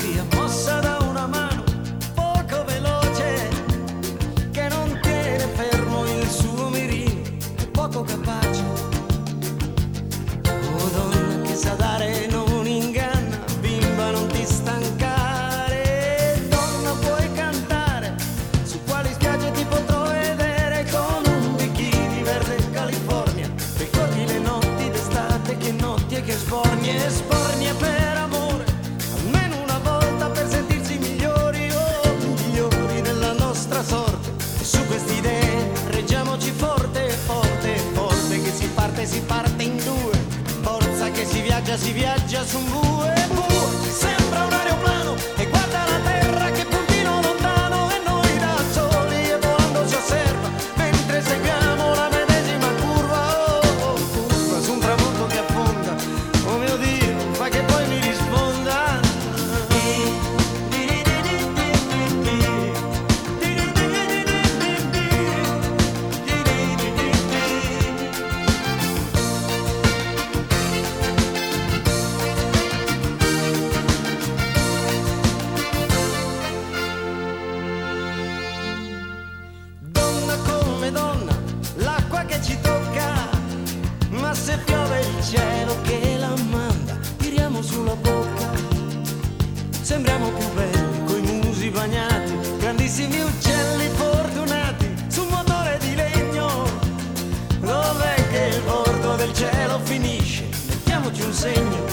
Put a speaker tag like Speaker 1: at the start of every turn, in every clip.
Speaker 1: via, mossa da una mano poco veloce, che non tiene fermo il suo mirino, è poco capace. Oh donna che sa dare non inganna, bimba non ti stancare, donna puoi cantare, su quali spiagge ti potrò vedere con un bikini verde California, ricordi le notti d'estate, che notti e che sbornie, sbornie per amore, almeno una volta per sentirsi migliori, oh migliori nella nostra sorte, e su queste idee reggiamoci forte, forte, forte, che si parte in due, forza che si viaggia su un bue, bue, sembra un aeroplano e guarda la terra che puntino lontano e noi da soli e volando si osserva mentre seguiamo la medesima curva, oh, curva su un tramonto che affonda, oh mio Dio, fa che poi mi risponda. Donna come donna, l'acqua che ci tocca, ma se piove il cielo che la manda, tiriamo sulla bocca, sembriamo più belli coi musi bagnati, grandissimi uccelli fortunati, su un motore di legno, dov'è che il bordo del cielo finisce? Mettiamoci un segno.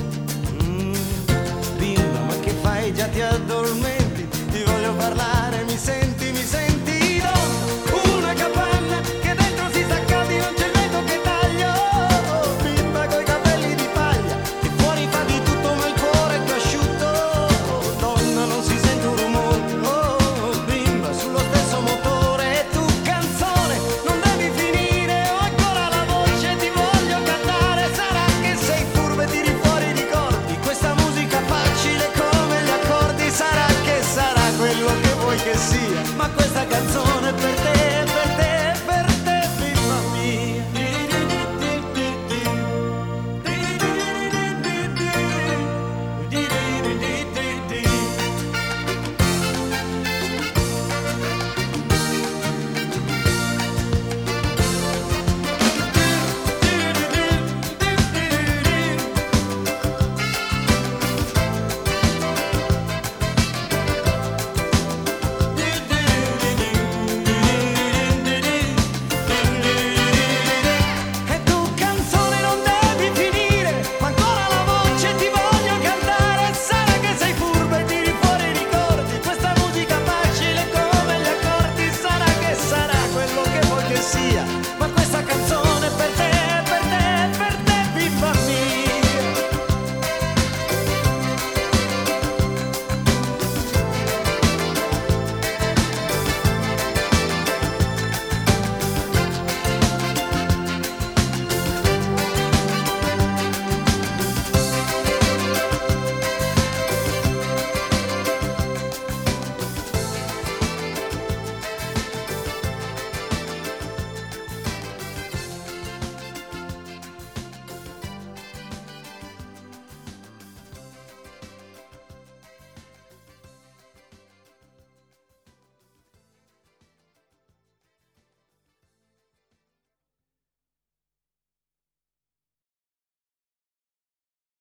Speaker 1: Bimba, ma che fai, già ti addormenti, ti voglio parlare, mi senti, donna, una capanna che dentro si s'accaldi, non c'è il vento che taglia, oh, bimba coi capelli di paglia, che fuori fa di tutto ma il cuore è più asciutto, oh, donna non si sente un rumore, oh, bimba sullo stesso motore, e tu canzone non devi finire, ho ancora la voce, ti voglio cantare, sarà che sei furba e tiri fuori i ricordi, questa musica facile come gli accordi, sarà che sarà quello che vuoi che sia, ma questa canzone è per te, per te, per te, bimba mia. E tu canzone non devi finire, ma ancora la voce ti voglio cantare, sarà che sei furba e tiri fuori i ricordi, questa musica facile come gli accordi, sarà che sarà quello che vuoi che sia,